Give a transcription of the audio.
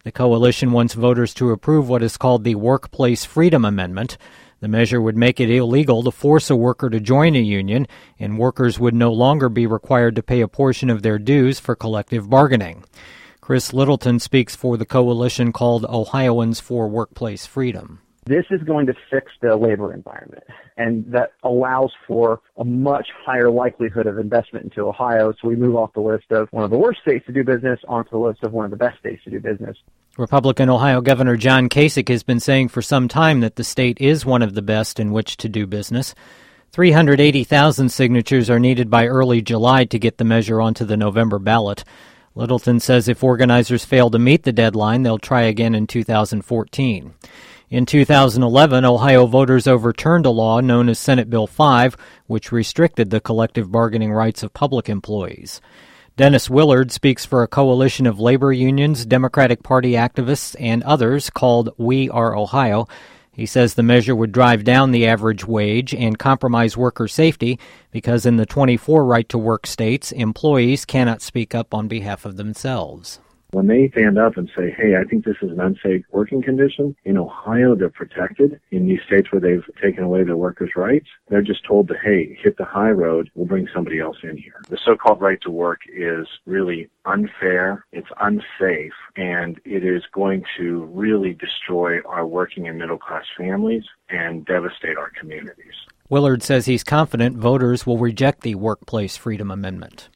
The coalition wants voters to approve what is called the Workplace Freedom Amendment. The measure would make it illegal to force a worker to join a union, and workers would no longer be required to pay a portion of their dues for collective bargaining. Chris Littleton speaks for the coalition called Ohioans for Workplace Freedom. This is going to fix the labor environment, and that allows for a much higher likelihood of investment into Ohio, so we move off the list of one of the worst states to do business onto the list of one of the best states to do business. Republican Ohio Governor John Kasich has been saying for some time that the state is one of the best in which to do business. 380,000 signatures are needed by early July to get the measure onto the November ballot. Littleton says if organizers fail to meet the deadline, they'll try again in 2014. In 2011, Ohio voters overturned a law known as Senate Bill 5, which restricted the collective bargaining rights of public employees. Dennis Willard speaks for a coalition of labor unions, Democratic Party activists, and others called We Are Ohio. He says the measure would drive down the average wage and compromise worker safety because in the 24 right-to-work states, employees cannot speak up on behalf of themselves. When they stand up and say, hey, I think this is an unsafe working condition, in Ohio they're protected. In these states where they've taken away their workers' rights, they're just told to, hey, hit the high road, we'll bring somebody else in here. The so-called right to work is really unfair, it's unsafe, and it is going to really destroy our working and middle-class families and devastate our communities. Willard says he's confident voters will reject the Workplace Freedom Amendment.